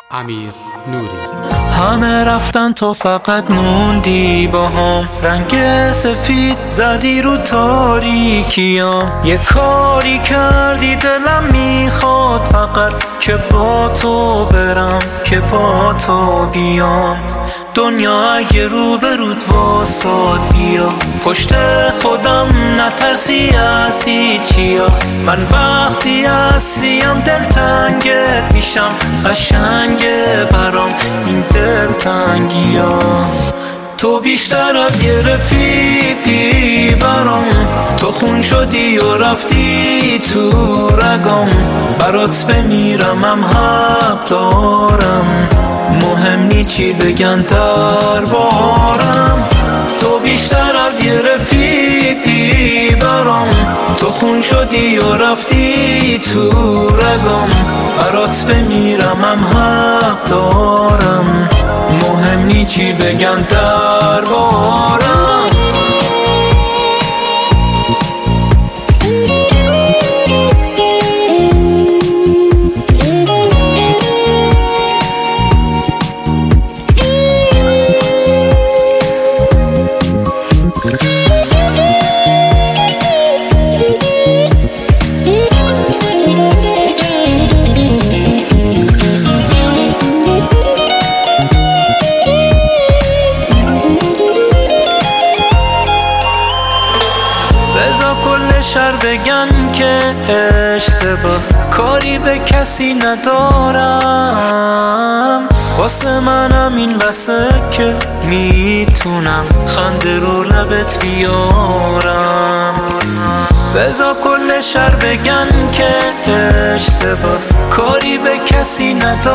امیر نوری. همه رفتن تو فقط موندی با هم، رنگ سفید زدی رو تاریکیام. یه کاری کردی دلم میخواد فقط که با تو برم، که با تو بیام. دنیا اگه رو به رود واساد بیا، پشت خودم نترسی از هیچیا. من وقتی هستیم دلتنگت میشم، قشنگه برام این دلتنگیا. تو بیشتر از یه رفیقی برام، تو خون شدی و رفتی تو رگام. برات بمیرم هم حق دارم، مهم نی چی بگن دربارم. تو بیشتر از یه رفیقی برام، تو خون شدی و رفتی تو رگام. برات بمیرم هم حق دارم، مهم نی چی بگن دربارم. بذار کل شهر بگن که اشتباس، کاری به کسی ندارم. واسه منم این بسه که میتونم خنده رو لبت بیارم. بذار کل شهر بگن که اشتباس، کاری به کسی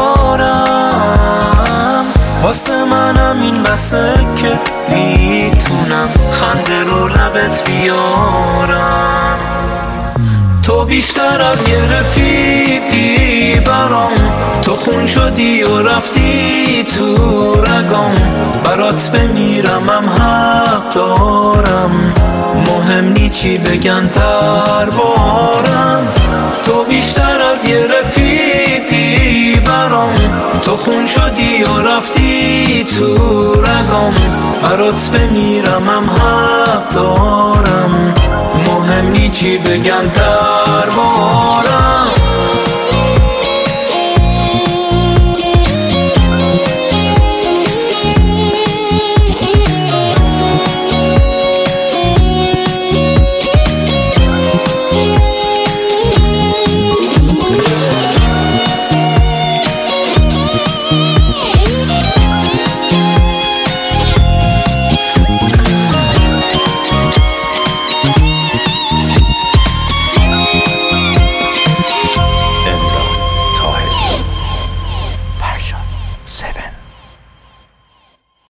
ندارم. واسه منم این بسه که میتونم خنده رو لبت بیارم. تو بیشتر از یه رفیقی برام، تو خون شدی و رفتی تو رگام. برات بمیرم هم حق دارم، مهم نی چی بگن دربارم. تو بیشتر از یه رفیقی برام، تو خون شدی و رفتی تو رگام. برات بمیرم هم حق دارم، مهم نی چی بگن دربارم.